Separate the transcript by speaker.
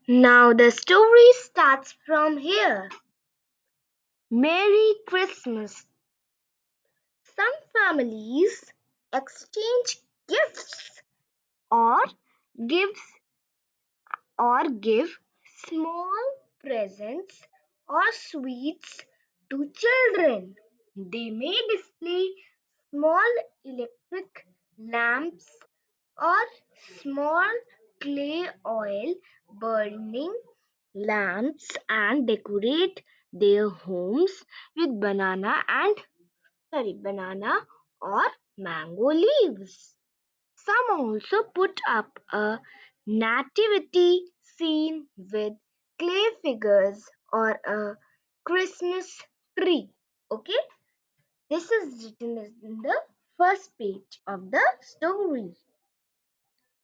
Speaker 1: Now the story starts from here. Merry Christmas. Some families exchange gifts or gives or give small presents or sweets to children. They may display small electric lamps or small clay oil burning lamps and decorate their homes with banana or mango leaves. Some also put up a nativity scene with clay figures or a Christmas tree. Okay, this is written in the first page of the story.